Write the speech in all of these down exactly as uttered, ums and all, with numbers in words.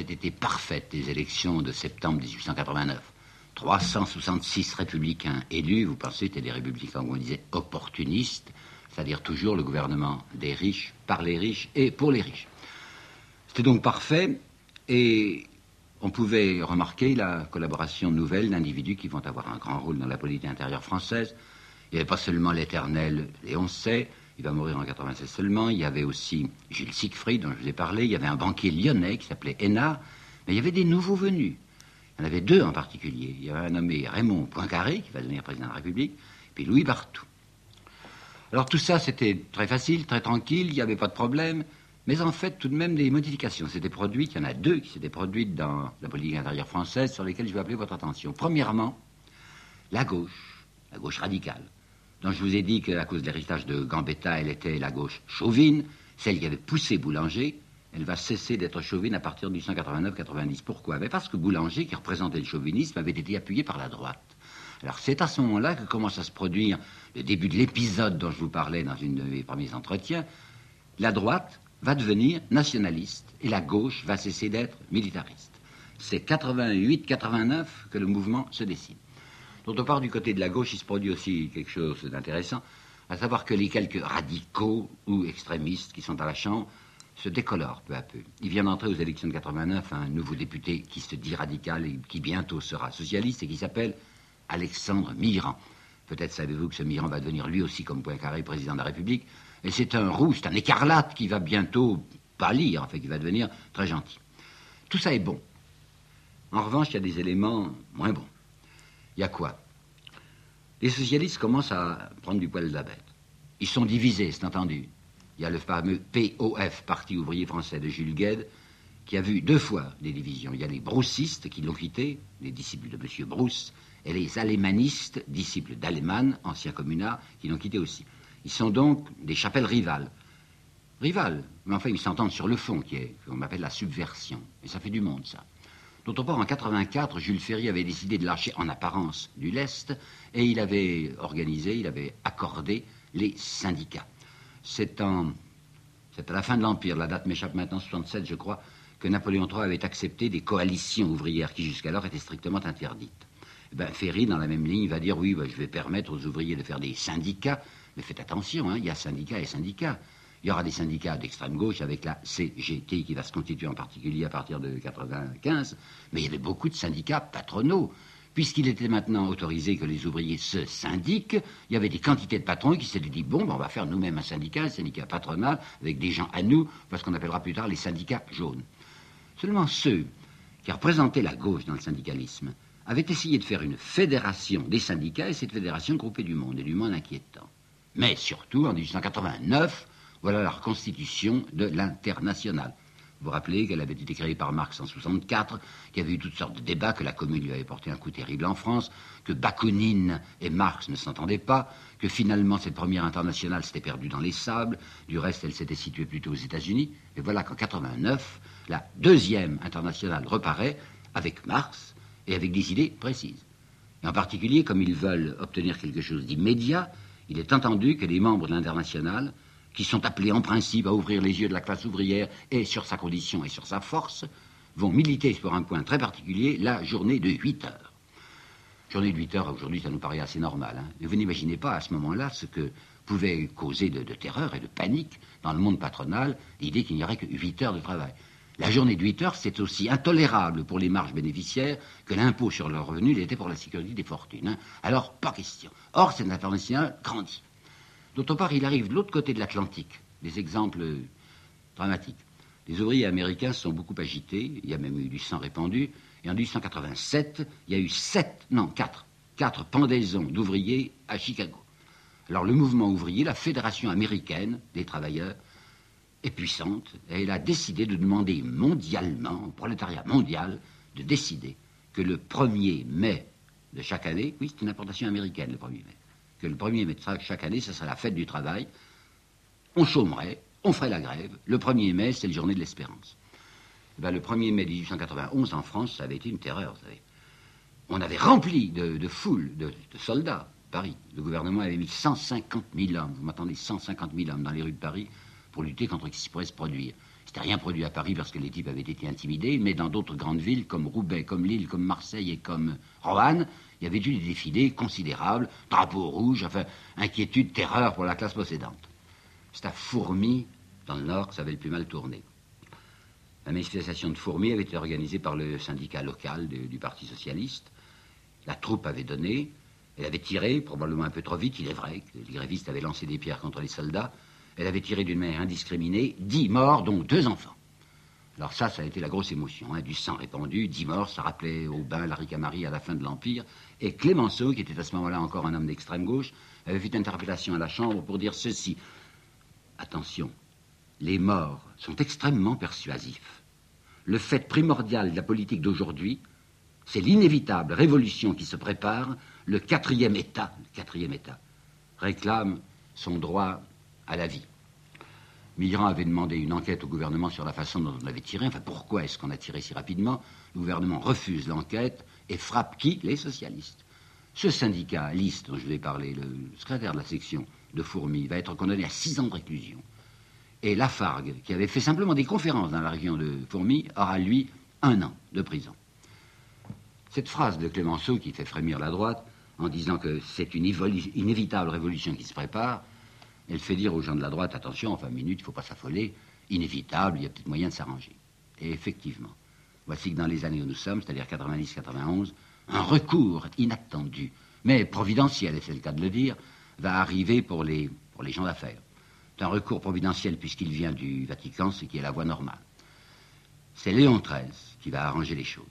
avaient été parfaites, les élections de septembre mille huit cent quatre-vingt-neuf. trois cent soixante-six républicains élus, vous pensez, c'était des républicains, comme on disait, opportunistes, c'est-à-dire toujours le gouvernement des riches, par les riches et pour les riches. C'était donc parfait, et on pouvait remarquer la collaboration nouvelle d'individus qui vont avoir un grand rôle dans la politique intérieure française. Il n'y avait pas seulement l'éternel Léon Sey, il va mourir en quatre-vingt-seize seulement, il y avait aussi Jules Siegfried, dont je vous ai parlé, il y avait un banquier lyonnais qui s'appelait Hénard, mais il y avait des nouveaux venus. Il y en avait deux en particulier. Il y avait un nommé Raymond Poincaré, qui va devenir président de la République, puis Louis Barthou. Alors tout ça, c'était très facile, très tranquille, il n'y avait pas de problème, mais en fait, tout de même, des modifications s'étaient produites. Il y en a deux qui s'étaient produites dans la politique intérieure française, sur lesquelles je vais appeler votre attention. Premièrement, la gauche, la gauche radicale, dont je vous ai dit qu'à cause de l'héritage de Gambetta, elle était la gauche chauvine, celle qui avait poussé Boulanger. Elle va cesser d'être chauvine à partir de mille huit cent quatre-vingt-neuf quatre-vingt-dix. Pourquoi? Mais parce que Boulanger, qui représentait le chauvinisme, avait été appuyé par la droite. Alors c'est à ce moment-là que commence à se produire le début de l'épisode dont je vous parlais dans une de mes premiers entretiens. La droite va devenir nationaliste et la gauche va cesser d'être militariste. C'est quatre-vingt-huit quatre-vingt-neuf que le mouvement se décide. D'autre part, du côté de la gauche, il se produit aussi quelque chose d'intéressant, à savoir que les quelques radicaux ou extrémistes qui sont à la Chambre se décolore peu à peu. Il vient d'entrer aux élections de quatre-vingt-neuf un nouveau député qui se dit radical et qui bientôt sera socialiste et qui s'appelle Alexandre Mirand. Peut-être savez-vous que ce Mirand va devenir lui aussi, comme Poincaré, président de la République. Et c'est un rouge, c'est un écarlate qui va bientôt pâlir, enfin qui va devenir très gentil. Tout ça est bon. En revanche, il y a des éléments moins bons. Il y a quoi? Les socialistes commencent à prendre du poil de la bête. Ils sont divisés, c'est entendu. Il y a le fameux P O F, Parti ouvrier français de Jules Guesde, qui a vu deux fois des divisions. Il y a les broussistes qui l'ont quitté, les disciples de M. Brousse, et les alémanistes, disciples d'Alemann, anciens communards, qui l'ont quitté aussi. Ils sont donc des chapelles rivales. Rivales, mais enfin ils s'entendent sur le fond, qui est, qu'on appelle la subversion. Et ça fait du monde, ça. D'autre part, en quatre-vingt-quatre, Jules Ferry avait décidé de lâcher en apparence du lest, et il avait organisé, il avait accordé les syndicats. C'est, en, c'est à la fin de l'Empire, la date m'échappe maintenant, soixante-sept je crois, que Napoléon trois avait accepté des coalitions ouvrières qui jusqu'alors étaient strictement interdites. Et ben, Ferry, dans la même ligne, va dire oui, ben, je vais permettre aux ouvriers de faire des syndicats, mais faites attention, hein, il y a syndicats et syndicats. Il y aura des syndicats d'extrême gauche avec la C G T qui va se constituer en particulier à partir de quatre-vingt-quinze, mais il y avait beaucoup de syndicats patronaux. Puisqu'il était maintenant autorisé que les ouvriers se syndiquent, il y avait des quantités de patrons qui s'étaient dit bon, ben on va faire nous-mêmes un syndicat, un syndicat patronal, avec des gens à nous, parce qu'on appellera plus tard les syndicats jaunes. Seulement ceux qui représentaient la gauche dans le syndicalisme avaient essayé de faire une fédération des syndicats, et cette fédération groupait du monde, et du monde inquiétant. Mais surtout, en mille huit cent quatre-vingt-neuf, voilà la reconstitution de l'Internationale. Vous vous rappelez qu'elle avait été créée par Marx en soixante-quatre, qu'il y avait eu toutes sortes de débats, que la Commune lui avait porté un coup terrible en France, que Bakounine et Marx ne s'entendaient pas, que finalement cette première internationale s'était perdue dans les sables, du reste elle s'était située plutôt aux États-Unis, et voilà qu'en quatre-vingt-neuf, la deuxième internationale reparaît avec Marx et avec des idées précises. Et en particulier, comme ils veulent obtenir quelque chose d'immédiat, il est entendu que les membres de l'internationale, qui sont appelés en principe à ouvrir les yeux de la classe ouvrière et sur sa condition et sur sa force, vont militer pour un point très particulier, la journée de huit heures. Journée de huit heures, aujourd'hui, ça nous paraît assez normal. Hein. Mais vous n'imaginez pas à ce moment-là ce que pouvait causer de, de terreur et de panique dans le monde patronal l'idée qu'il n'y aurait que huit heures de travail. La journée de huit heures, c'est aussi intolérable pour les marges bénéficiaires que l'impôt sur le revenu l'était pour la sécurité des fortunes. Hein. Alors, pas question. Or, cette internationale grandit. D'autre part, il arrive de l'autre côté de l'Atlantique des exemples dramatiques. Les ouvriers américains se sont beaucoup agités, il y a même eu du sang répandu, et en mille huit cent quatre-vingt-sept, il y a eu sept, non, quatre, quatre pendaisons d'ouvriers à Chicago. Alors le mouvement ouvrier, la Fédération américaine des travailleurs, est puissante, et elle a décidé de demander mondialement, au prolétariat mondial, de décider que le premier mai de chaque année, oui, c'est une importation américaine, le premier mai, que le premier mai de chaque année, ce serait la fête du travail, on chômerait, on ferait la grève. Le premier mai, c'est la journée de l'espérance. Et bien, le premier mai mille huit cent quatre-vingt-onze, en France, ça avait été une terreur, vous savez. On avait rempli de, de foules de, de soldats Paris. Le gouvernement avait mis cent cinquante mille hommes, vous m'entendez, cent cinquante mille hommes dans les rues de Paris pour lutter contre ce qui pourrait se produire. C'était rien produit à Paris parce que les types avaient été intimidés, mais dans d'autres grandes villes comme Roubaix, comme Lille, comme Marseille et comme Roanne, il y avait eu des défilés considérables, drapeaux rouges, enfin, inquiétude, terreur pour la classe possédante. C'est à Fourmies, dans le Nord, que ça avait le plus mal tourné. La manifestation de Fourmies avait été organisée par le syndicat local de, du Parti socialiste. La troupe avait donné, elle avait tiré, probablement un peu trop vite, il est vrai, que les grévistes avaient lancé des pierres contre les soldats. Elle avait tiré d'une manière indiscriminée, dix morts, dont deux enfants. Alors ça, ça a été la grosse émotion, hein, du sang répandu, dix morts, ça rappelait au bain la Ricamarie à la fin de l'Empire. Et Clémenceau, qui était à ce moment-là encore un homme d'extrême gauche, avait fait une interpellation à la Chambre pour dire ceci. Attention, les morts sont extrêmement persuasifs. Le fait primordial de la politique d'aujourd'hui, c'est l'inévitable révolution qui se prépare. Le quatrième État, le quatrième État, réclame son droit à la vie. Mitterrand avait demandé une enquête au gouvernement sur la façon dont on avait tiré. Enfin, pourquoi est-ce qu'on a tiré si rapidement? Le gouvernement refuse l'enquête et frappe qui? Les socialistes. Ce syndicaliste dont je vais parler, le secrétaire de la section de Fourmies, va être condamné à six ans de réclusion. Et Lafargue, qui avait fait simplement des conférences dans la région de Fourmies, aura, lui, un an de prison. Cette phrase de Clémenceau qui fait frémir la droite, en disant que c'est une inévitable révolution qui se prépare, elle fait dire aux gens de la droite, attention, enfin, minute, il ne faut pas s'affoler, inévitable, il y a peut-être moyen de s'arranger. Et effectivement, voici que dans les années où nous sommes, c'est-à-dire quatre-vingt-dix quatre-vingt-onze, un recours inattendu, mais providentiel, et c'est le cas de le dire, va arriver pour les, pour les gens d'affaires. C'est un recours providentiel puisqu'il vient du Vatican, ce qui est la voie normale. C'est Léon treize qui va arranger les choses.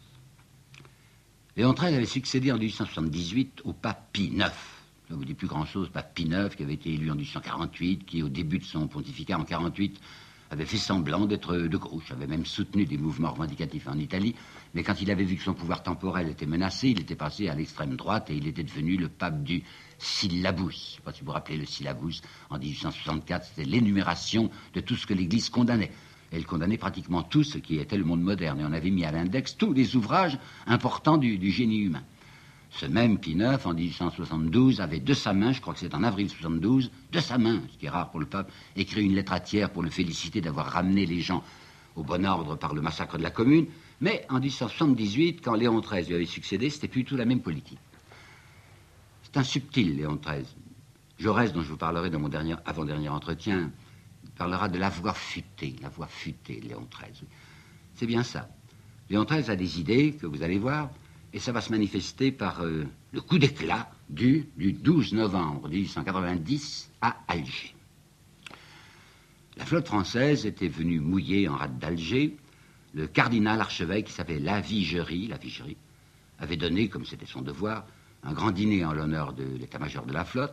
Léon treize avait succédé en dix-huit cent soixante-dix-huit au pape Pie neuf. Je ne vous dis plus grand-chose, pape Pie neuf, qui avait été élu en dix-huit cent quarante-huit, qui au début de son pontificat en quarante-huit avait fait semblant d'être de gauche, avait même soutenu des mouvements revendicatifs en Italie, mais quand il avait vu que son pouvoir temporel était menacé, il était passé à l'extrême droite et il était devenu le pape du syllabus. Je ne sais pas si vous vous rappelez le syllabus, en dix-huit cent soixante-quatre, c'était l'énumération de tout ce que l'Église condamnait. Elle condamnait pratiquement tout ce qui était le monde moderne, et on avait mis à l'index tous les ouvrages importants du, du génie humain. Ce même Pie neuf, en dix-huit cent soixante-douze, avait de sa main, je crois que c'est en avril soixante-douze, de sa main, ce qui est rare pour le pape, écrit une lettre à Thiers pour le féliciter d'avoir ramené les gens au bon ordre par le massacre de la Commune. Mais en dix-huit cent soixante-dix-huit, quand Léon treize lui avait succédé, c'était plus du tout la même politique. C'est un subtil Léon treize. Jaurès, dont je vous parlerai dans mon dernier, avant-dernier entretien, parlera de la voix futée, la voix futée de Léon treize. C'est bien ça. Léon treize a des idées que vous allez voir, et ça va se manifester par euh, le coup d'éclat du, du douze novembre dix-huit cent quatre-vingt-dix à Alger. La flotte française était venue mouiller en rade d'Alger. Le cardinal archevêque, qui s'appelait Lavigerie, Lavigerie, avait donné, comme c'était son devoir, un grand dîner en l'honneur de l'état-major de la flotte.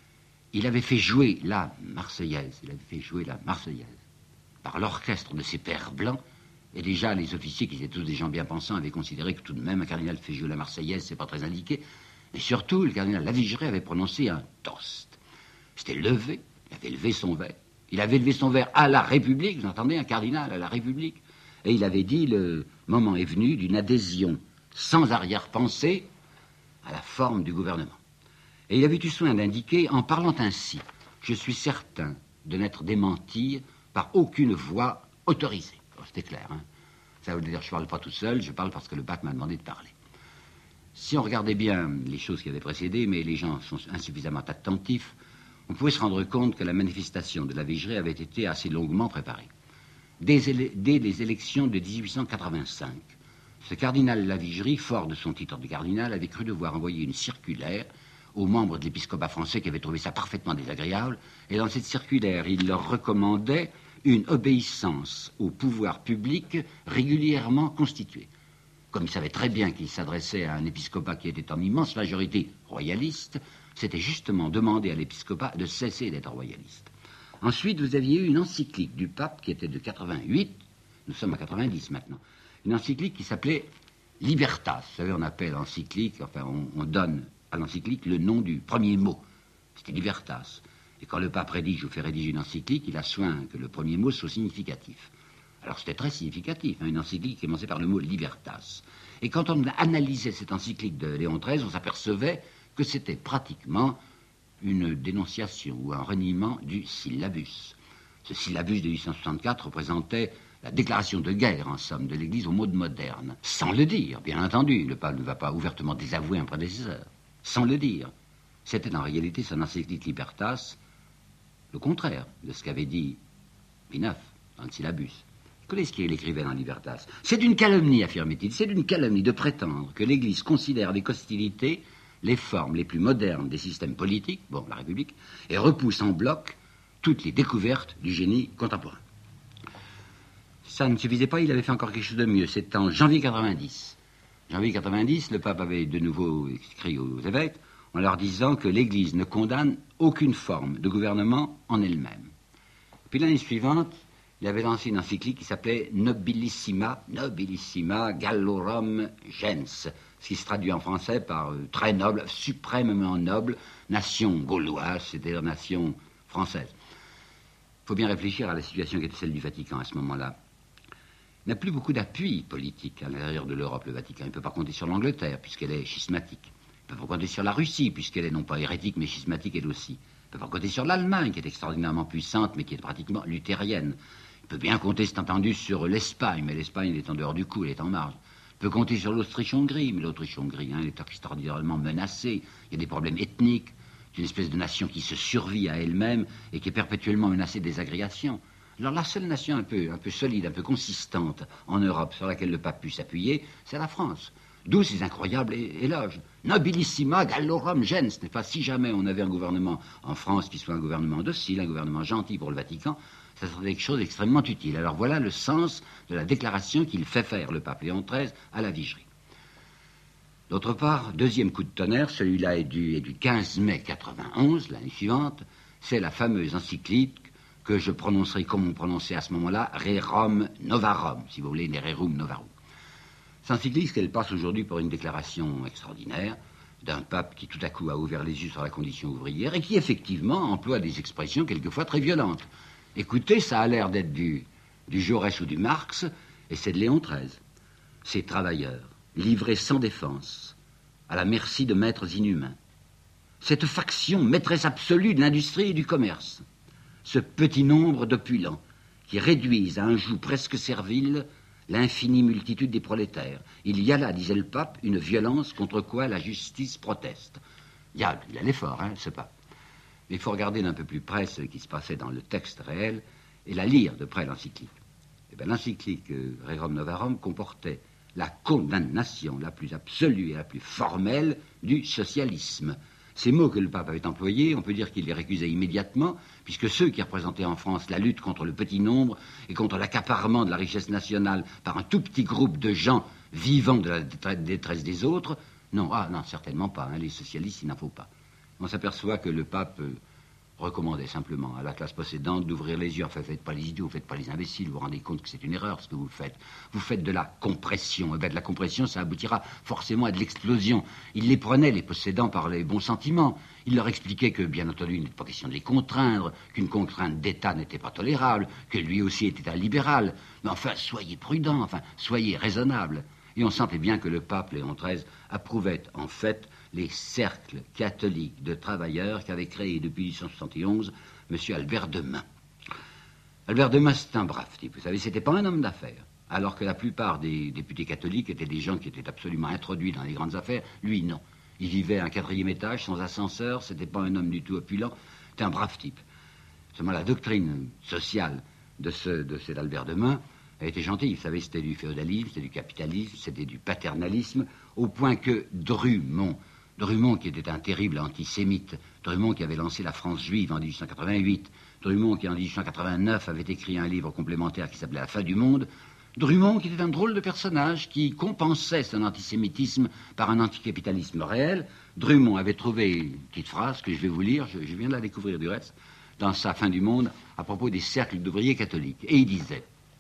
Il avait fait jouer la Marseillaise, il avait fait jouer la Marseillaise par l'orchestre de ses pères blancs. Et déjà, les officiers, qui étaient tous des gens bien pensants, avaient considéré que tout de même, un cardinal fait jouer la Marseillaise, c'est pas très indiqué. Et surtout, le cardinal Lavigerie avait prononcé un toast. C'était levé, il avait levé son verre. Il avait levé son verre à la République, vous entendez, un cardinal à la République. Et il avait dit, le moment est venu d'une adhésion sans arrière-pensée à la forme du gouvernement. Et il avait eu soin d'indiquer, en parlant ainsi, je suis certain de n'être démenti par aucune voix autorisée. C'était clair, hein. Ça veut dire que je ne parle pas tout seul, je parle parce que le pape m'a demandé de parler. Si on regardait bien les choses qui avaient précédé, mais les gens sont insuffisamment attentifs, on pouvait se rendre compte que la manifestation de la Vigerie avait été assez longuement préparée. Dès, dès les élections de dix-huit cent quatre-vingt-cinq, ce cardinal Lavigerie, fort de son titre de cardinal, avait cru devoir envoyer une circulaire aux membres de l'épiscopat français qui avaient trouvé ça parfaitement désagréable, et dans cette circulaire, il leur recommandait une obéissance au pouvoir public régulièrement constitué. Comme il savait très bien qu'il s'adressait à un épiscopat qui était en immense majorité royaliste, c'était justement demander à l'épiscopat de cesser d'être royaliste. Ensuite, vous aviez eu une encyclique du pape qui était de quatre-vingt-huit, nous sommes à quatre-vingt-dix maintenant, une encyclique qui s'appelait Libertas. Vous savez, on appelle encyclique, enfin on, on donne à l'encyclique le nom du premier mot. C'était Libertas. Et quand le pape rédige ou fait rédiger une encyclique, il a soin que le premier mot soit significatif. Alors c'était très significatif, hein, une encyclique qui commençait par le mot Libertas. Et quand on analysait cette encyclique de Léon treize, on s'apercevait que c'était pratiquement une dénonciation ou un reniement du syllabus. Ce syllabus de dix-huit cent soixante-quatre représentait la déclaration de guerre, en somme, de l'Église au monde moderne, sans le dire, bien entendu. Le pape ne va pas ouvertement désavouer un prédécesseur, sans le dire. C'était en réalité son encyclique Libertas, le contraire de ce qu'avait dit Pie neuf dans le syllabus. Qu'est-ce qu'il écrivait dans Libertas? C'est une calomnie, affirmait-il, c'est une calomnie de prétendre que l'Église considère avec hostilité les formes les plus modernes des systèmes politiques, bon, la République, et repousse en bloc toutes les découvertes du génie contemporain. Ça ne suffisait pas, il avait fait encore quelque chose de mieux. C'est en janvier quatre-vingt-dix. Janvier quatre-vingt-dix, le pape avait de nouveau écrit aux évêques en leur disant que l'Église ne condamne aucune forme de gouvernement en elle-même. Puis l'année suivante, il avait lancé une encyclique qui s'appelait Nobilissima, Nobilissima Gallorum Gens, ce qui se traduit en français par euh, très noble, suprêmement noble, nation gauloise, c'est-à-dire nation française. Il faut bien réfléchir à la situation qui était celle du Vatican à ce moment-là. Il n'a plus beaucoup d'appui politique à l'intérieur de l'Europe, le Vatican. Il ne peut pas compter sur l'Angleterre, puisqu'elle est schismatique. Il ne peut pas compter sur la Russie, puisqu'elle est non pas hérétique, mais schismatique elle aussi. Il ne peut pas compter sur l'Allemagne, qui est extraordinairement puissante, mais qui est pratiquement luthérienne. Il peut bien compter, c'est entendu, sur l'Espagne, mais l'Espagne, elle est en dehors du coup, elle est en marge. Il peut compter sur l'Autriche-Hongrie, mais l'Autriche-Hongrie, hein, elle est extraordinairement menacée. Il y a des problèmes ethniques. C'est une espèce de nation qui se survit à elle-même et qui est perpétuellement menacée de désagrégation. Alors la seule nation un peu, un peu solide, un peu consistante en Europe sur laquelle le pape pu s'appuyer, c'est la France. D'où ces incroyables éloges. Nobilissima Gallorum Gens, n'est pas si jamais on avait un gouvernement en France qui soit un gouvernement docile, un gouvernement gentil pour le Vatican, ça serait quelque chose d'extrêmement utile. Alors voilà le sens de la déclaration qu'il fait faire, le pape Léon treize, à la Vigerie. D'autre part, deuxième coup de tonnerre, celui-là est du, est du quinze mai quatre-vingt-onze, l'année suivante, c'est la fameuse encyclique que je prononcerai comme on prononçait à ce moment-là, Rerum Novarum, si vous voulez, Rerum Novarum. Cette encyclique, elle passe aujourd'hui pour une déclaration extraordinaire d'un pape qui tout à coup a ouvert les yeux sur la condition ouvrière et qui effectivement emploie des expressions quelquefois très violentes. Écoutez, ça a l'air d'être du, du Jaurès ou du Marx, et c'est de Léon treize. Ces travailleurs, livrés sans défense, à la merci de maîtres inhumains. Cette faction maîtresse absolue de l'industrie et du commerce. Ce petit nombre d'opulents qui réduisent à un joug presque servile l'infinie multitude des prolétaires. Il y a là, disait le pape, une violence contre quoi la justice proteste. Il y a, il a l'effort, hein, ce pape. Mais il faut regarder d'un peu plus près ce qui se passait dans le texte réel et la lire de près l'encyclique. Eh bien, l'encyclique euh, Rerum Novarum comportait la condamnation la plus absolue et la plus formelle du socialisme. Ces mots que le pape avait employés, on peut dire qu'il les récusait immédiatement, puisque ceux qui représentaient en France la lutte contre le petit nombre et contre l'accaparement de la richesse nationale par un tout petit groupe de gens vivant de la détresse des autres, non, ah non, certainement pas, hein, les socialistes, il n'en faut pas. On s'aperçoit que le pape euh, recommandait simplement à la classe possédante d'ouvrir les yeux. Enfin, faites pas les idiots, faites pas les imbéciles, vous vous rendez compte que c'est une erreur ce que vous faites. Vous faites de la compression. Et bien de la compression, ça aboutira forcément à de l'explosion. Il les prenait, les possédants, par les bons sentiments. Il leur expliquait que, bien entendu, il n'était pas question de les contraindre, qu'une contrainte d'État n'était pas tolérable, que lui aussi était un libéral. Mais enfin, soyez prudents, enfin, soyez raisonnables. Et on sentait bien que le pape Léon treize approuvait, en fait, les cercles catholiques de travailleurs qu'avait créé depuis mille huit cent soixante et onze M. Albert Demain. Albert Demain, c'est un brave type. Vous savez, c'était pas un homme d'affaires. Alors que la plupart des députés catholiques étaient des gens qui étaient absolument introduits dans les grandes affaires. Lui, non. Il vivait à un quatrième étage, sans ascenseur. C'était pas un homme du tout opulent. C'était un brave type. Seulement, la doctrine sociale de, ce, de cet Albert Demain a été gentille. Vous savez, c'était du féodalisme, c'était du capitalisme, c'était du paternalisme, au point que Drummond, Drummond, qui était un terrible antisémite, Drummond qui avait lancé la France juive en dix-huit cent quatre-vingt-huit, Drummond qui en dix-huit cent quatre-vingt-neuf avait écrit un livre complémentaire qui s'appelait La fin du monde, Drummond qui était un drôle de personnage qui compensait son antisémitisme par un anticapitalisme réel. Drummond avait trouvé une petite phrase que je vais vous lire, je, je viens de la découvrir du reste, dans sa Fin du monde, à propos des cercles d'ouvriers catholiques. Et il disait: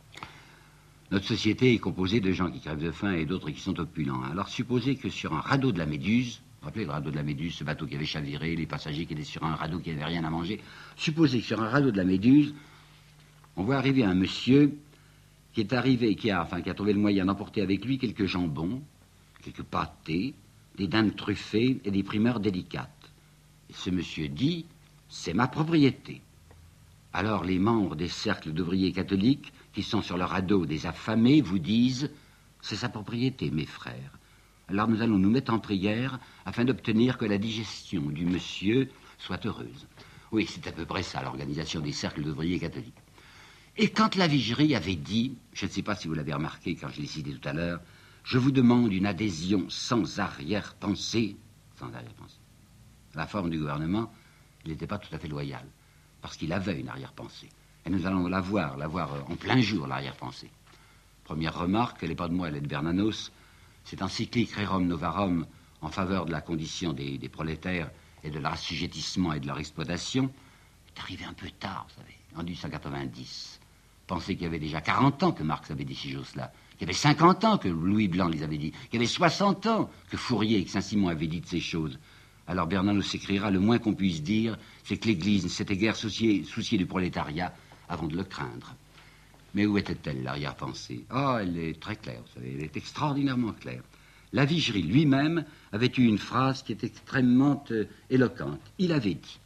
notre société est composée de gens qui crèvent de faim et d'autres qui sont opulents. Alors supposez que sur un radeau de la Méduse, vous vous rappelez le radeau de la Méduse, ce bateau qui avait chaviré, les passagers qui étaient sur un radeau qui n'avaient rien à manger, supposez que sur un radeau de la Méduse, on voit arriver un monsieur qui est arrivé, qui a, enfin, qui a trouvé le moyen d'emporter avec lui quelques jambons, quelques pâtés, des dindes truffées et des primeurs délicates. Et ce monsieur dit: c'est ma propriété. Alors les membres des cercles d'ouvriers catholiques, qui sont sur leur ado des affamés, vous disent « c'est sa propriété, mes frères ». Alors nous allons nous mettre en prière afin d'obtenir que la digestion du monsieur soit heureuse. Oui, c'est à peu près ça, l'organisation des cercles d'ouvriers catholiques. Et quand la Vigerie avait dit, je ne sais pas si vous l'avez remarqué quand je l'ai cité tout à l'heure, je vous demande une adhésion sans arrière-pensée, sans arrière-pensée. À la forme du gouvernement, il n'était pas tout à fait loyal, parce qu'il avait une arrière-pensée. Et nous allons la voir, la voir en plein jour, l'arrière-pensée. Première remarque, elle n'est pas de moi, elle est de Bernanos. Cette encyclique Rerum Novarum en faveur de la condition des, des prolétaires et de leur assujettissement et de leur exploitation est arrivée un peu tard, vous savez, en dix-huit cent quatre-vingt-dix. Pensez qu'il y avait déjà quarante ans que Marx avait dit ces choses-là, qu'il y avait cinquante ans que Louis Blanc les avait dit, qu'il y avait soixante ans que Fourier et que Saint-Simon avaient dit de ces choses. Alors Bernanos s'écrira, le moins qu'on puisse dire, c'est que l'Église ne s'était guère souciée, souciée du prolétariat avant de le craindre. Mais où était-elle, l'arrière-pensée? Ah, oh, elle est très claire, vous savez, elle est extraordinairement claire. La Vigerie lui-même avait eu une phrase qui est extrêmement euh, éloquente. Il avait dit,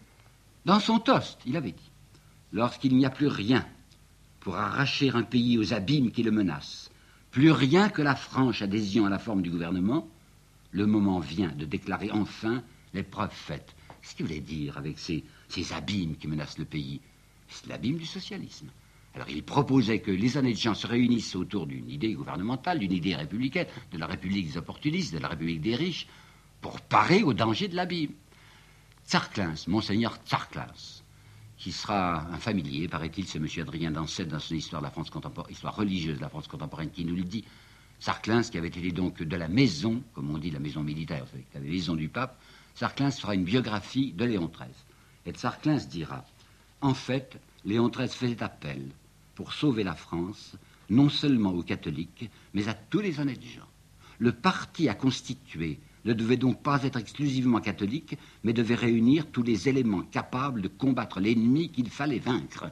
dans son toast, il avait dit, lorsqu'il n'y a plus rien pour arracher un pays aux abîmes qui le menacent, plus rien que la franche adhésion à la forme du gouvernement, le moment vient de déclarer enfin l'épreuve faite. Qu'est-ce qu'il voulait dire avec ces, ces abîmes qui menacent le pays? C'est l'abîme du socialisme. Alors il proposait que les honnêtes gens se réunissent autour d'une idée gouvernementale, d'une idée républicaine, de la République des opportunistes, de la République des riches, pour parer au danger de l'abîme. Tsarklins, Monseigneur Tsarklins, qui sera un familier, paraît-il, c'est M. Adrien Dancet dans son histoire de la France contemporaine, histoire religieuse de la France contemporaine qui nous le dit. Tsarklins, qui avait été donc de la maison, comme on dit la maison militaire, vous savez, la maison du pape, Tsarklins fera une biographie de Léon treize. Et Tsarklins dira, en fait, Léon treize faisait appel pour sauver la France, non seulement aux catholiques, mais à tous les honnêtes gens. Le parti à constituer ne devait donc pas être exclusivement catholique, mais devait réunir tous les éléments capables de combattre l'ennemi qu'il fallait vaincre.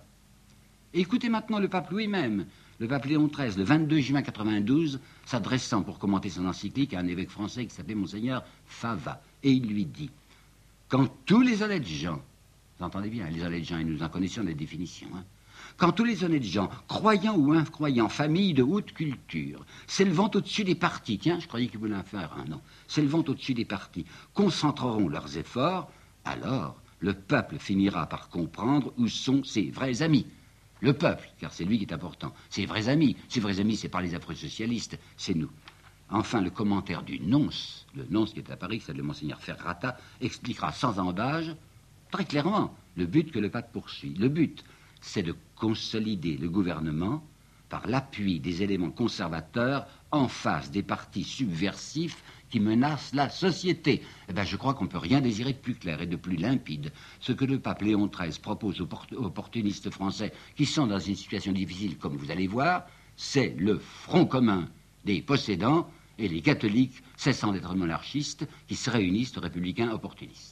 Et écoutez maintenant le pape lui-même, le pape Léon treize, le vingt-deux juin quatre-vingt-douze, s'adressant pour commenter son encyclique à un évêque français qui s'appelait Monseigneur Fava, et il lui dit, quand tous les honnêtes gens, vous entendez bien, les honnêtes gens, et nous en connaissions les définitions, hein, quand tous les honnêtes gens, croyants ou incroyants, familles de haute culture, s'élevant au-dessus des partis, tiens, je croyais qu'ils voulaient en faire un, non, s'élevant au-dessus des partis, concentreront leurs efforts, alors le peuple finira par comprendre où sont ses vrais amis. Le peuple, car c'est lui qui est important, ses vrais amis. Ses vrais amis, c'est pas les affreux socialistes, c'est nous. Enfin, le commentaire du nonce, le nonce qui est à Paris, c'est le Monseigneur Ferrata, expliquera sans embâge, très clairement, le but que le pape poursuit. Le but, c'est de consolider le gouvernement par l'appui des éléments conservateurs en face des partis subversifs qui menacent la société. Eh bien, je crois qu'on ne peut rien désirer de plus clair et de plus limpide. Ce que le pape Léon treize propose aux opportunistes français qui sont dans une situation difficile, comme vous allez voir, c'est le front commun des possédants et les catholiques, cessant d'être monarchistes, qui se réunissent aux républicains opportunistes.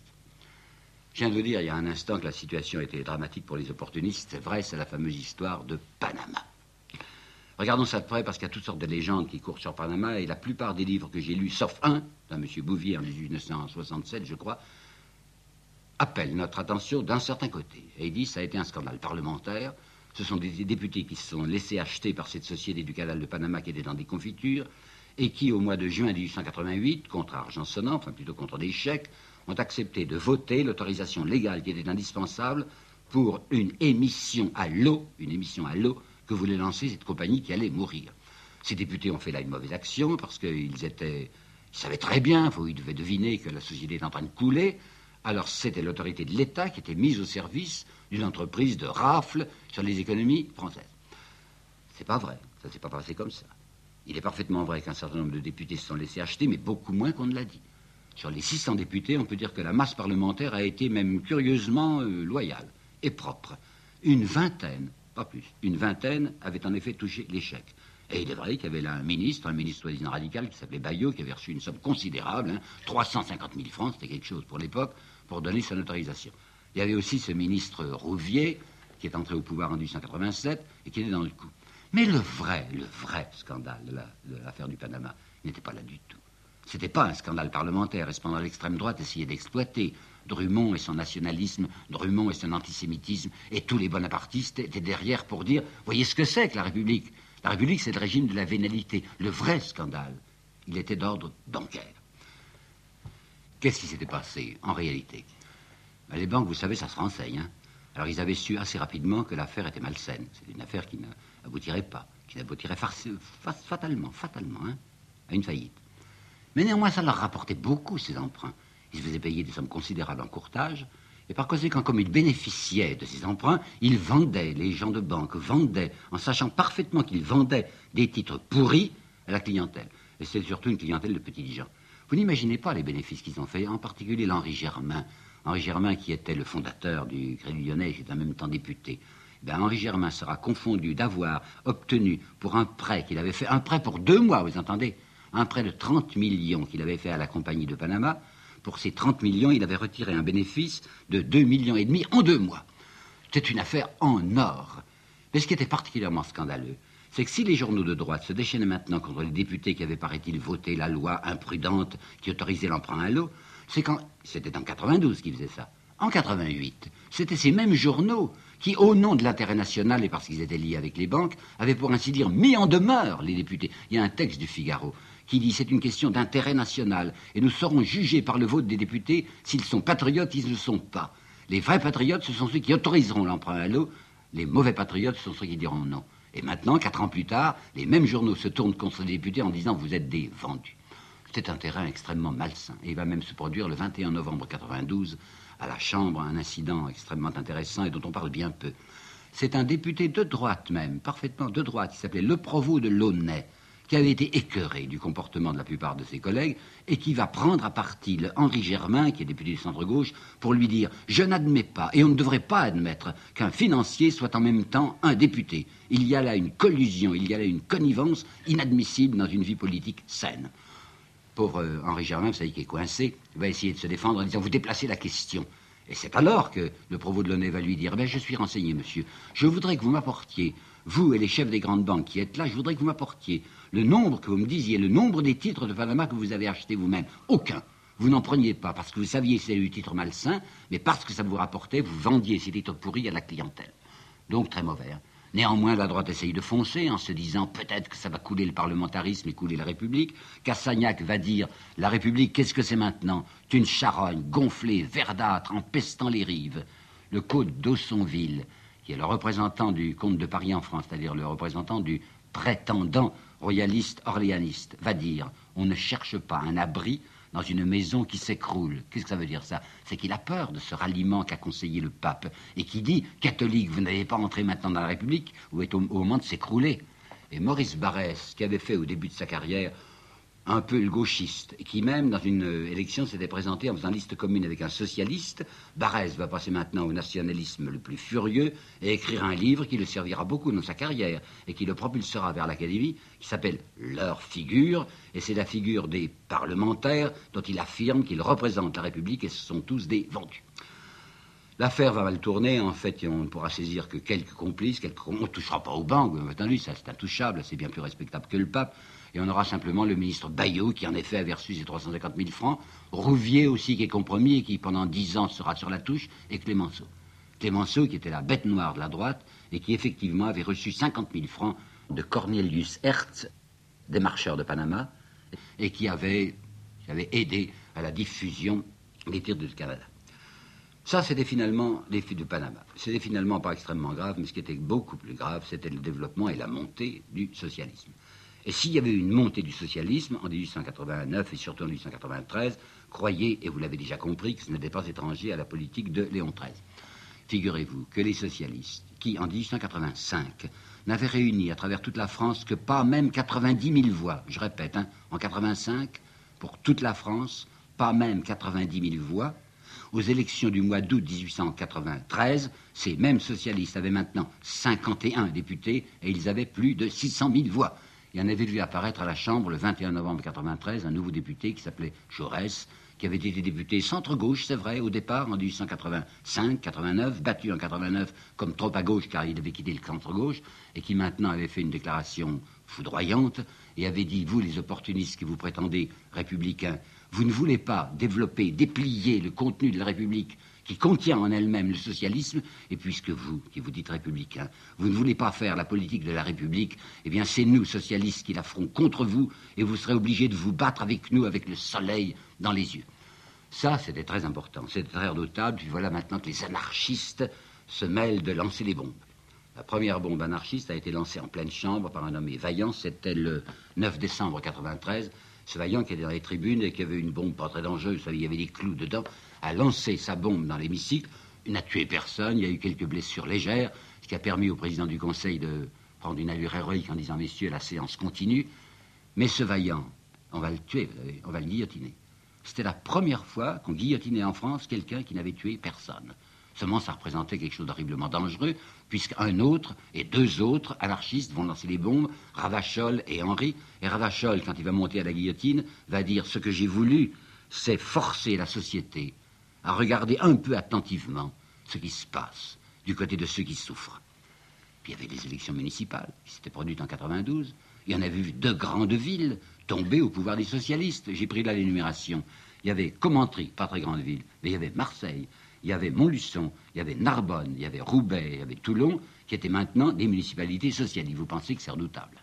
Je viens de vous dire il y a un instant que la situation était dramatique pour les opportunistes. C'est vrai, c'est la fameuse histoire de Panama. Regardons ça de près parce qu'il y a toutes sortes de légendes qui courent sur Panama et la plupart des livres que j'ai lus, sauf un, d'un M. Bouvier en dix-neuf cent soixante-sept, je crois, appellent notre attention d'un certain côté. Et il dit que ça a été un scandale parlementaire. Ce sont des députés qui se sont laissés acheter par cette société du canal de Panama qui était dans des confitures et qui, au mois de juin dix-huit cent quatre-vingt-huit, contre argent sonnant, enfin plutôt contre des chèques, ont accepté de voter l'autorisation légale qui était indispensable pour une émission à l'eau, une émission à l'eau que voulait lancer cette compagnie qui allait mourir. Ces députés ont fait là une mauvaise action parce qu'ils étaient, ils savaient très bien, ils devaient deviner que la société était en train de couler. Alors c'était l'autorité de l'État qui était mise au service d'une entreprise de rafle sur les économies françaises. C'est pas vrai, ça ne s'est pas passé comme ça. Il est parfaitement vrai qu'un certain nombre de députés se sont laissés acheter, mais beaucoup moins qu'on ne l'a dit. Sur les six cents députés, on peut dire que la masse parlementaire a été même curieusement euh, loyale et propre. Une vingtaine, pas plus, une vingtaine avait en effet touché l'échec. Et il est vrai qu'il y avait là un ministre, un ministre soi-disant radical qui s'appelait Bayot, qui avait reçu une somme considérable, hein, trois cent cinquante mille francs, c'était quelque chose pour l'époque, pour donner son autorisation. Il y avait aussi ce ministre Rouvier, qui est entré au pouvoir en dix-huit cent quatre-vingt-sept et qui était dans le coup. Mais le vrai, le vrai scandale de, la, de l'affaire du Panama n'était pas là du tout. C'était pas un scandale parlementaire, et cependant l'extrême droite essayait d'exploiter. Drummond et son nationalisme, Drummond et son antisémitisme, et tous les bonapartistes étaient derrière pour dire, voyez ce que c'est que la République. La République, c'est le régime de la vénalité. Le vrai scandale, il était d'ordre bancaire. Qu'est-ce qui s'était passé en réalité? Ben, les banques, vous savez, ça se renseigne. Hein. Alors ils avaient su assez rapidement que l'affaire était malsaine. C'est une affaire qui n'aboutirait pas, qui n'aboutirait fatalement, fatalement, hein, à une faillite. Mais néanmoins, ça leur rapportait beaucoup, ces emprunts. Ils se faisaient payer des sommes considérables en courtage, et par conséquent, comme ils bénéficiaient de ces emprunts, ils vendaient, les gens de banque vendaient, en sachant parfaitement qu'ils vendaient des titres pourris à la clientèle. Et c'est surtout une clientèle de petits gens. Vous n'imaginez pas les bénéfices qu'ils ont fait, en particulier l'Henri Germain. Henri Germain, qui était le fondateur du Crédit Lyonnais, qui était en même temps député. Ben, Henri Germain sera confondu d'avoir obtenu pour un prêt qu'il avait fait, un prêt pour deux mois, vous entendez, un prêt de trente millions qu'il avait fait à la Compagnie de Panama. Pour ces trente millions, il avait retiré un bénéfice de deux millions et demi en deux mois. C'est une affaire en or. Mais ce qui était particulièrement scandaleux, c'est que si les journaux de droite se déchaînaient maintenant contre les députés qui avaient, paraît-il, voté la loi imprudente qui autorisait l'emprunt à l'eau, c'est quand... C'était en quatre-vingt-douze qu'ils faisaient ça. En quatre-vingt-huit, c'était ces mêmes journaux qui, au nom de l'intérêt national et parce qu'ils étaient liés avec les banques, avaient pour ainsi dire mis en demeure les députés. Il y a un texte du Figaro qui dit c'est une question d'intérêt national et nous serons jugés par le vote des députés s'ils sont patriotes, ils ne le sont pas. Les vrais patriotes, ce sont ceux qui autoriseront l'emprunt à l'eau. Les mauvais patriotes, ce sont ceux qui diront non. Et maintenant, quatre ans plus tard, les mêmes journaux se tournent contre les députés en disant vous êtes des vendus. C'est un terrain extrêmement malsain. Et il va même se produire le vingt et un novembre quatre-vingt-douze à la Chambre un incident extrêmement intéressant et dont on parle bien peu. C'est un député de droite même, parfaitement de droite, qui s'appelait Le Provost de Launay, qui avait été écœuré du comportement de la plupart de ses collègues et qui va prendre à partie le Henri Germain, qui est député du centre-gauche, pour lui dire « Je n'admets pas, et on ne devrait pas admettre, qu'un financier soit en même temps un député. Il y a là une collusion, il y a là une connivence inadmissible dans une vie politique saine. » Pauvre euh, Henri Germain, vous savez, qui est coincé, va essayer de se défendre en disant « Vous déplacez la question ». Et c'est alors que le Provost de Launay va lui dire « Ben, je suis renseigné, monsieur. Je voudrais que vous m'apportiez, vous et les chefs des grandes banques qui êtes là, je voudrais que vous m'apportiez le nombre, que vous me disiez, le nombre des titres de Panama que vous avez achetés vous-même. Aucun. Vous n'en preniez pas parce que vous saviez que c'était du titre malsain, mais parce que ça vous rapportait, vous vendiez ces titres pourris à la clientèle. » Donc très mauvais. Hein. Néanmoins, la droite essaye de foncer en se disant peut-être que ça va couler le parlementarisme et couler la République. Cassagnac va dire la République, qu'est-ce que c'est maintenant? C'est une charogne gonflée, verdâtre, empestant les rives. Le comte d'Aussonville, qui est le représentant du comte de Paris en France, c'est-à-dire le représentant du prétendant royaliste orléaniste, va dire on ne cherche pas un abri dans une maison qui s'écroule. Qu'est-ce que ça veut dire ça? C'est qu'il a peur de ce ralliement qu'a conseillé le pape et qui dit catholique, vous n'allez pas entrer maintenant dans la République, vous êtes au, au moment de s'écrouler. Et Maurice Barrès, qui avait fait au début de sa carrière un peu le gauchiste, et qui même dans une élection s'était présenté en faisant liste commune avec un socialiste, Barrès va passer maintenant au nationalisme le plus furieux et écrire un livre qui le servira beaucoup dans sa carrière et qui le propulsera vers l'Académie, qui s'appelle « Leur figure », et c'est la figure des parlementaires dont il affirme qu'ils représentent la République et ce sont tous des vendus. L'affaire va mal tourner, en fait, on ne pourra saisir que quelques complices, quelques... on ne touchera pas aux banques, bien entendu, ça c'est intouchable, c'est bien plus respectable que le pape, et on aura simplement le ministre Bayot, qui en effet avait reçu ses trois cent cinquante mille francs, Rouvier aussi qui est compromis et qui pendant dix ans sera sur la touche, et Clémenceau. Clémenceau qui était la bête noire de la droite, et qui effectivement avait reçu cinquante mille francs de Cornelius Hertz, des marcheurs de Panama, et qui avait, qui avait aidé à la diffusion des titres du Canada. Ça, c'était finalement les fuites de Panama. C'était finalement pas extrêmement grave, mais ce qui était beaucoup plus grave, c'était le développement et la montée du socialisme. Et s'il y avait eu une montée du socialisme en dix-huit cent quatre-vingt-neuf et surtout en dix-huit cent quatre-vingt-treize, croyez, et vous l'avez déjà compris, que ce n'était pas étranger à la politique de Léon treize. Figurez-vous que les socialistes, qui en dix-huit cent quatre-vingt-cinq n'avaient réuni à travers toute la France que pas même quatre-vingt-dix mille voix, je répète, hein, en quatre-vingt-cinq, pour toute la France, pas même quatre-vingt-dix mille voix, aux élections du mois d'août dix-huit cent quatre-vingt-treize, ces mêmes socialistes avaient maintenant cinquante et un députés et ils avaient plus de six cent mille voix. et on avait vu apparaître à la Chambre le vingt et un novembre quatre-vingt-treize un nouveau député qui s'appelait Jaurès, qui avait été député centre-gauche, c'est vrai, au départ, en dix-huit cent quatre-vingt-cinq quatre-vingt-neuf, battu en quatre-vingt-neuf comme trop à gauche car il avait quitté le centre-gauche, et qui maintenant avait fait une déclaration foudroyante et avait dit, vous les opportunistes qui vous prétendez républicains, vous ne voulez pas développer, déplier le contenu de la République qui contient en elle-même le socialisme, et puisque vous, qui vous dites républicains, vous ne voulez pas faire la politique de la République, eh bien c'est nous, socialistes, qui la ferons contre vous, et vous serez obligés de vous battre avec nous, avec le soleil dans les yeux. Ça, c'était très important, c'était très redoutable, puis voilà maintenant que les anarchistes se mêlent de lancer les bombes. La première bombe anarchiste a été lancée en pleine chambre par un nommé Vaillant, c'était le neuf décembre quatre-vingt-treize, ce Vaillant qui était dans les tribunes et qui avait une bombe pas très dangereuse, il y avait des clous dedans, a lancé sa bombe dans l'hémicycle. Il n'a tué personne, il y a eu quelques blessures légères, ce qui a permis au président du Conseil de prendre une allure héroïque en disant « Messieurs, la séance continue ». Mais ce Vaillant, on va le tuer, vous savez, on va le guillotiner. C'était la première fois qu'on guillotinait en France quelqu'un qui n'avait tué personne. Seulement, ça représentait quelque chose d'horriblement dangereux, puisqu'un autre et deux autres anarchistes vont lancer les bombes, Ravachol et Henri. Et Ravachol, quand il va monter à la guillotine, va dire « Ce que j'ai voulu, c'est forcer la société à regarder un peu attentivement ce qui se passe du côté de ceux qui souffrent. » Puis il y avait des élections municipales qui s'étaient produites en quatre-vingt-douze. Il y en avait vu deux grandes villes tomber au pouvoir des socialistes. J'ai pris là l'énumération. Il y avait Commentry, pas très grande ville, mais il y avait Marseille, il y avait Montluçon, il y avait Narbonne, il y avait Roubaix, il y avait Toulon, qui étaient maintenant des municipalités socialistes. Vous pensez que c'est redoutable.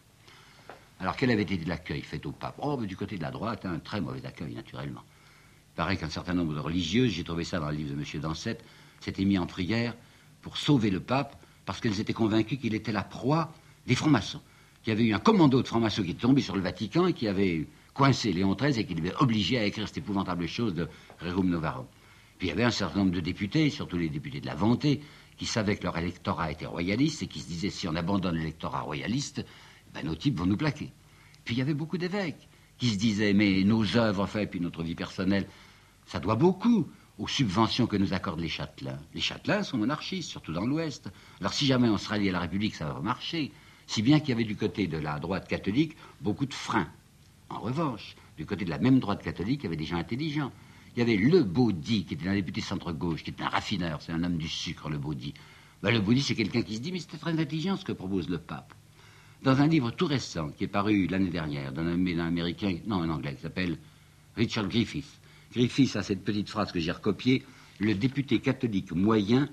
Alors quel avait été l'accueil fait au pape? Oh, mais du côté de la droite, un très mauvais accueil, naturellement. Il paraît qu'un certain nombre de religieuses, j'ai trouvé ça dans le livre de M. Dansette, s'étaient mis en prière pour sauver le pape parce qu'elles étaient convaincues qu'il était la proie des francs-maçons. Qu'il y avait eu un commando de francs-maçons qui était tombé sur le Vatican et qui avait coincé Léon treize et qui devait obliger à écrire cette épouvantable chose de Rerum Novarum. Puis il y avait un certain nombre de députés, surtout les députés de la Vendée, qui savaient que leur électorat était royaliste et qui se disaient si on abandonne l'électorat royaliste, ben, nos types vont nous plaquer. Puis il y avait beaucoup d'évêques qui se disaient mais nos œuvres, enfin, et puis notre vie personnelle, ça doit beaucoup aux subventions que nous accordent les châtelains. Les châtelains sont monarchistes, surtout dans l'Ouest. Alors si jamais on se rallie à la République, ça va marcher. Si bien qu'il y avait du côté de la droite catholique beaucoup de freins. En revanche, du côté de la même droite catholique, il y avait des gens intelligents. Il y avait le Baudy, qui était un député centre-gauche, qui était un raffineur, c'est un homme du sucre, le Baudy. Ben, le Baudy, c'est quelqu'un qui se dit, mais c'était très intelligent ce que propose le pape. Dans un livre tout récent, qui est paru l'année dernière, d'un Américain, non, un Anglais, qui s'appelle Richard Griffith. Griffith a cette petite phrase que j'ai recopiée, le député catholique moyen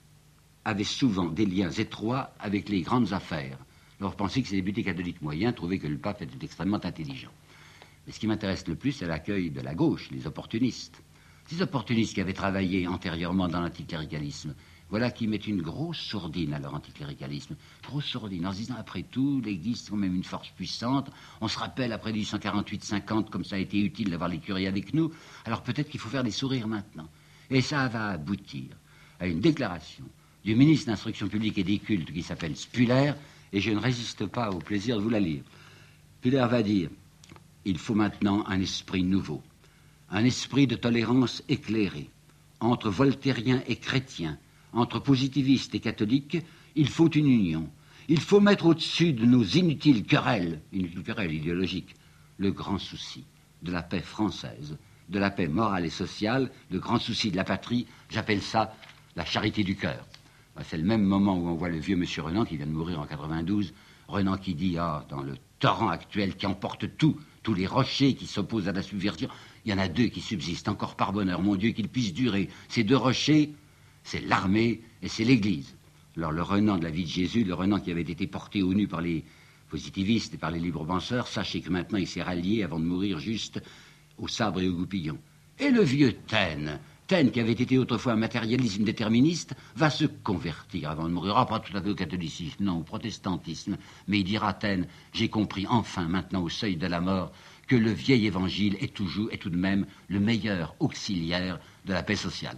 avait souvent des liens étroits avec les grandes affaires. Alors, pensez que ces députés catholiques moyens trouvaient que le pape était extrêmement intelligent. Mais ce qui m'intéresse le plus, c'est l'accueil de la gauche, les opportunistes. Ces opportunistes qui avaient travaillé antérieurement dans l'anticléricalisme, voilà qui mettent une grosse sourdine à leur anticléricalisme. Grosse sourdine, en se disant, après tout, l'Église, c'est quand même une force puissante. On se rappelle, après dix-huit cent quarante-huit cinquante, comme ça a été utile d'avoir les curés avec nous. Alors peut-être qu'il faut faire des sourires maintenant. Et ça va aboutir à une déclaration du ministre de l'Instruction publique et des cultes qui s'appelle Spuller, et je ne résiste pas au plaisir de vous la lire. Spuller va dire, il faut maintenant un esprit nouveau, un esprit de tolérance éclairé, entre voltairiens et chrétiens, entre positivistes et catholiques, il faut une union. Il faut mettre au-dessus de nos inutiles querelles, inutiles querelles idéologiques, le grand souci de la paix française, de la paix morale et sociale, le grand souci de la patrie, j'appelle ça la charité du cœur. C'est le même moment où on voit le vieux monsieur Renan, qui vient de mourir en quatre-vingt-douze, Renan qui dit, ah, dans le torrent actuel qui emporte tout, tous les rochers qui s'opposent à la subversion, il y en a deux qui subsistent, encore par bonheur, mon Dieu, qu'ils puissent durer. Ces deux rochers, c'est l'armée et c'est l'Église. Alors le Renan de la vie de Jésus, le Renan qui avait été porté au nu par les positivistes et par les libres penseurs, sachez que maintenant il s'est rallié avant de mourir juste au sabre et au goupillon. Et le vieux Taine, Taine qui avait été autrefois un matérialisme déterministe, va se convertir avant de mourir. Ah, pas tout à fait au catholicisme, non, au protestantisme. Mais il dira, Taine, j'ai compris enfin maintenant au seuil de la mort que le vieil évangile est toujours, est tout de même le meilleur auxiliaire de la paix sociale.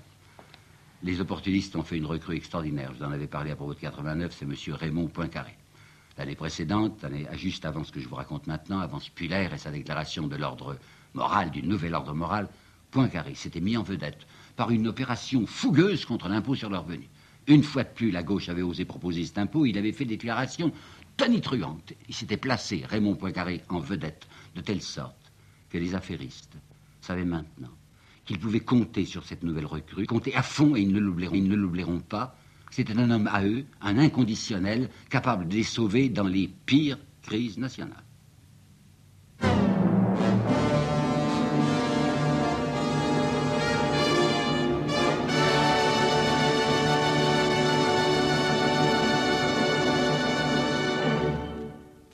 Les opportunistes ont fait une recrue extraordinaire. Je vous en avais parlé à propos de quatre-vingt-neuf, c'est M. Raymond Poincaré. L'année précédente, l'année, juste avant ce que je vous raconte maintenant, avant Spuller et sa déclaration de l'ordre moral, du nouvel ordre moral, Poincaré s'était mis en vedette par une opération fougueuse contre l'impôt sur le revenu. Une fois de plus, la gauche avait osé proposer cet impôt, il avait fait déclaration tonitruante. Il s'était placé, Raymond Poincaré, en vedette, de telle sorte que les affairistes savaient maintenant qu'ils pouvaient compter sur cette nouvelle recrue, compter à fond, et ils ne l'oublieront, ils ne l'oublieront pas. C'était un homme à eux, un inconditionnel, capable de les sauver dans les pires crises nationales.